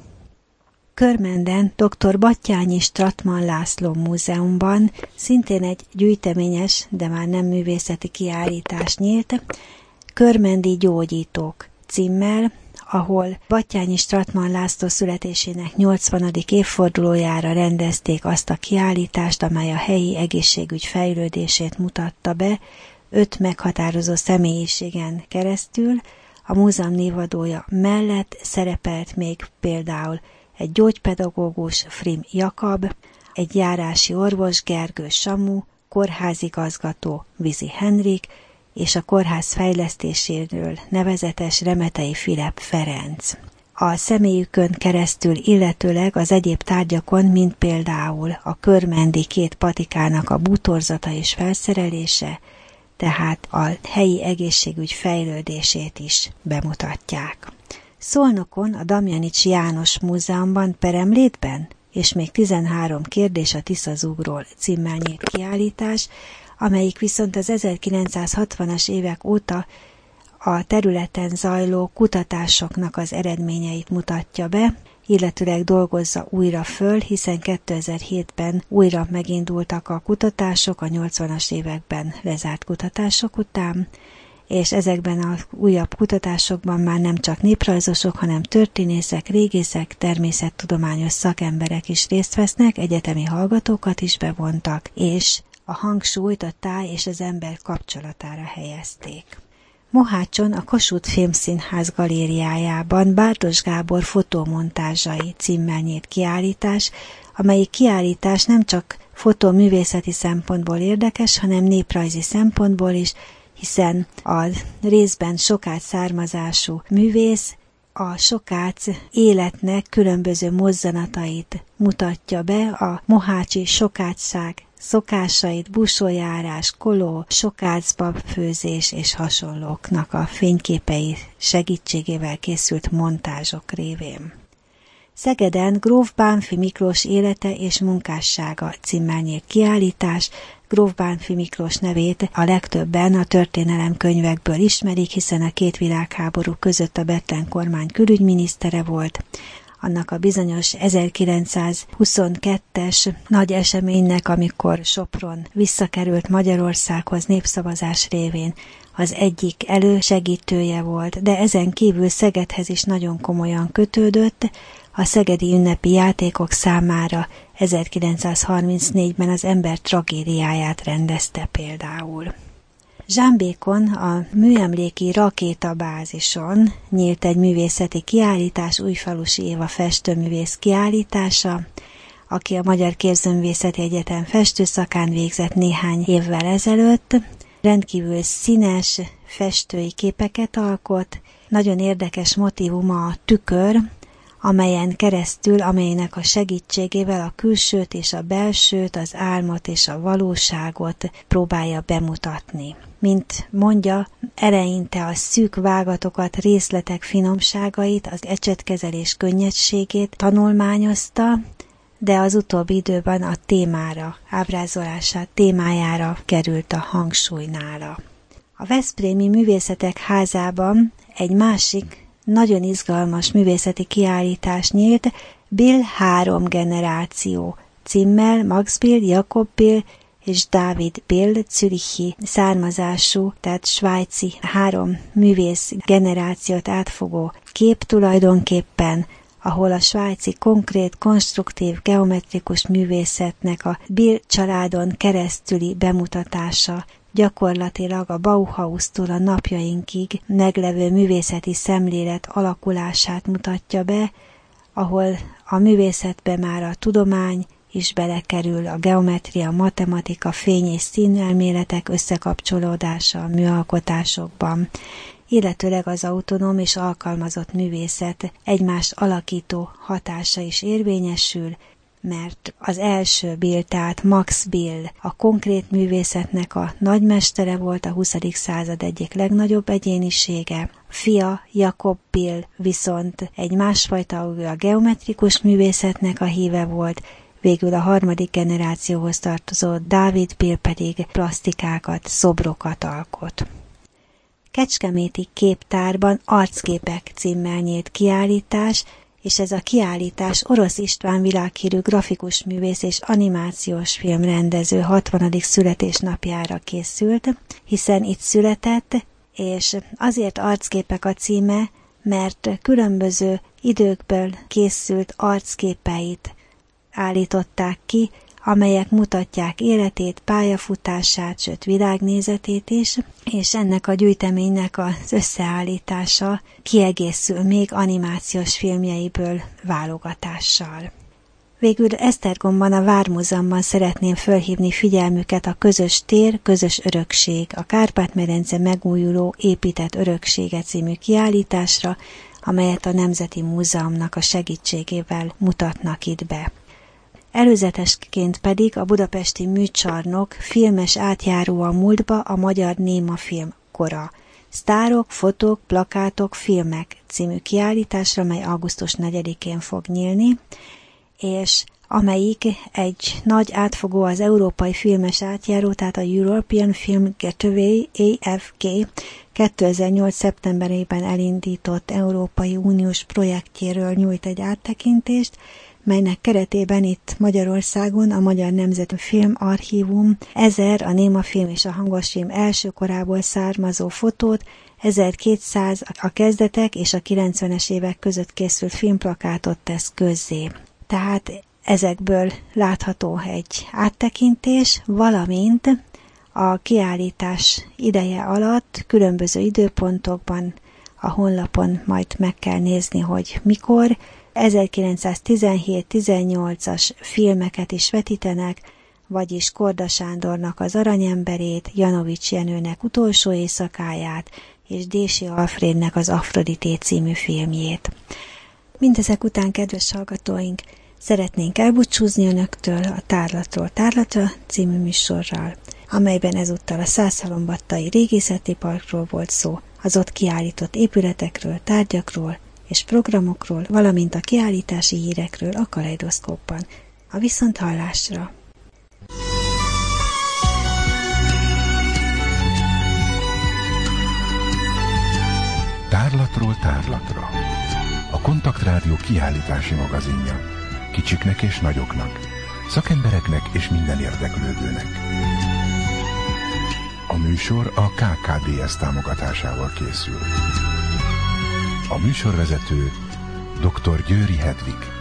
Körmenden dr. Batthyány Stratman László Múzeumban szintén egy gyűjteményes, de már nem művészeti kiállítás nyílt, Körmendi gyógyítók címmel, ahol Batthyány Stratman László születésének nyolcvanadik évfordulójára rendezték azt a kiállítást, amely a helyi egészségügy fejlődését mutatta be, öt meghatározó személyiségen keresztül. A múzeum névadója mellett szerepelt még például egy gyógypedagógus Frim Jakab, egy járási orvos Gergő Samu, kórházigazgató Vizi Henrik, és a kórház fejlesztéséről nevezetes Remetei Filip Ferenc. A személyükön keresztül, illetőleg az egyéb tárgyakon, mint például a körmendi két patikának a bútorzata és felszerelése, tehát a helyi egészségügy fejlődését is bemutatják. Szolnokon a Damjanics János Múzeumban peremlétben, és még tizenhárom kérdés a Tiszazugról címmel nyílt kiállítás, amelyik viszont az ezerkilencszázhatvanas évek óta a területen zajló kutatásoknak az eredményeit mutatja be, illetőleg dolgozza újra föl, hiszen kétezer-hétben újra megindultak a kutatások a nyolcvanas években lezárt kutatások után, és ezekben az újabb kutatásokban már nem csak néprajzosok, hanem történészek, régészek, természettudományos szakemberek is részt vesznek, egyetemi hallgatókat is bevontak, és a hangsúlyt a táj és az ember kapcsolatára helyezték. Mohácson a Kossuth Filmszínház galériájában Bárdos Gábor fotómontázsai címmel nyílt kiállítás, amelyik kiállítás nem csak fotóművészeti szempontból érdekes, hanem néprajzi szempontból is, hiszen a részben sokác származású művész a sokác életnek különböző mozzanatait mutatja be, a mohácsi sokácság szokásait, busoljárás, koló, sokácba főzés és hasonlóknak a fényképei segítségével készült montázsok révén. Szegeden Gróf Bánffy Miklós élete és munkássága címmel nyílt kiállítás. Gróf Bánffy Miklós nevét a legtöbben a történelemkönyvekből ismerik, hiszen a két világháború között a Bethlen kormány külügyminisztere volt. Annak a bizonyos ezerkilencszázhuszonkettes nagy eseménynek, amikor Sopron visszakerült Magyarországhoz népszavazás révén, az egyik elősegítője volt, de ezen kívül Szegedhez is nagyon komolyan kötődött. A szegedi ünnepi játékok számára ezerkilencszázharmincnégyben az ember tragédiáját rendezte például. Zsámbékon, a műemléki rakétabázison nyílt egy művészeti kiállítás, Újfalusi Éva festőművész kiállítása, aki a Magyar Képzőművészeti Egyetem festőszakán végzett néhány évvel ezelőtt. Rendkívül színes festői képeket alkot, nagyon érdekes motívuma a tükör, amelyen keresztül, amelynek a segítségével a külsőt és a belsőt, az álmot és a valóságot próbálja bemutatni. Mint mondja, eleinte a szűk vágatokat, részletek finomságait, az ecsetkezelés könnyedségét tanulmányozta, de az utóbbi időben a témára, ábrázolását témájára került a hangsúly nála. A Veszprémi Művészetek Házában egy másik nagyon izgalmas művészeti kiállítás nyílt, Bill három generáció címmel. Max Bill, Jakob Bill és David Bill zürichi származású, tehát svájci három művész generációt átfogó kép tulajdonképpen, ahol a svájci konkrét, konstruktív, geometrikus művészetnek a Bill családon keresztüli bemutatása gyakorlatilag a Bauhaus-tól a napjainkig meglevő művészeti szemlélet alakulását mutatja be, ahol a művészetbe már a tudomány is belekerül, a geometria, a matematika, fény és színelméletek összekapcsolódása a műalkotásokban, illetőleg az autonóm és alkalmazott művészet egymást alakító hatása is érvényesül, mert az első Bill, tehát Max Bill a konkrét művészetnek a nagymestere volt, a huszadik század egyik legnagyobb egyénisége. Fia, Jakob Bill viszont egy másfajta, a geometrikus művészetnek a híve volt, végül a harmadik generációhoz tartozó David Bill pedig plastikákat, szobrokat alkot. Kecskeméti Képtárban Arcképek címmel nyílt kiállítás, és ez a kiállítás Orosz István világhírű grafikus művész és animációs filmrendező hatvanadik születésnapjára készült, hiszen itt született, és azért Arcképek a címe, mert különböző időkből készült arcképeit állították ki, amelyek mutatják életét, pályafutását, sőt világnézetét is, és ennek a gyűjteménynek az összeállítása kiegészül még animációs filmjeiből válogatással. Végül Esztergomban a Vármúzeumban szeretném fölhívni figyelmüket a Közös tér, közös örökség, a Kárpát-medence megújuló épített öröksége című kiállításra, amelyet a Nemzeti Múzeumnak a segítségével mutatnak itt be. Előzetesként pedig a budapesti műcsarnok filmes átjáró a múltba a magyar némafilm kora. Sztárok, fotók, plakátok, filmek című kiállításra, mely augusztus negyedikén fog nyílni, és amelyik egy nagy átfogó az európai filmes átjáró, tehát a European Film Gateway á ef gé kétezer-nyolc. szeptemberében elindított Európai Uniós projektjéről nyújt egy áttekintést, melynek keretében itt Magyarországon a Magyar Nemzeti Filmarchívum ezer a némafilm és a hangosfilm első korából származó fotót, ezerkétszáz a kezdetek és a kilencvenes évek között készült filmplakátot tesz közzé. Tehát ezekből látható egy áttekintés, valamint a kiállítás ideje alatt különböző időpontokban a honlapon majd meg kell nézni, hogy mikor. ezerkilencszáztizenhét-tizennyolcas filmeket is vetítenek, vagyis Korda Sándornak Az aranyemberét, Janovics Jenőnek Utolsó éjszakáját és Dési Alfrédnek az Afrodité című filmjét. Mindezek után, kedves hallgatóink, szeretnénk elbúcsúzni önöktől a Tárlatról Tárlatra című műsorral, amelyben ezúttal a Százhalombattai Régészeti Parkról volt szó, az ott kiállított épületekről, tárgyakról és programokról, valamint a kiállítási hírekről a Kaleidoszkópban. A viszonthallásra! Tárlatról tárlatra. A Kontaktrádió kiállítási magazinja. Kicsiknek és nagyoknak, szakembereknek és minden érdeklődőnek. A műsor a ká ká dé es támogatásával készül. A műsorvezető dr. Győri Hedvig.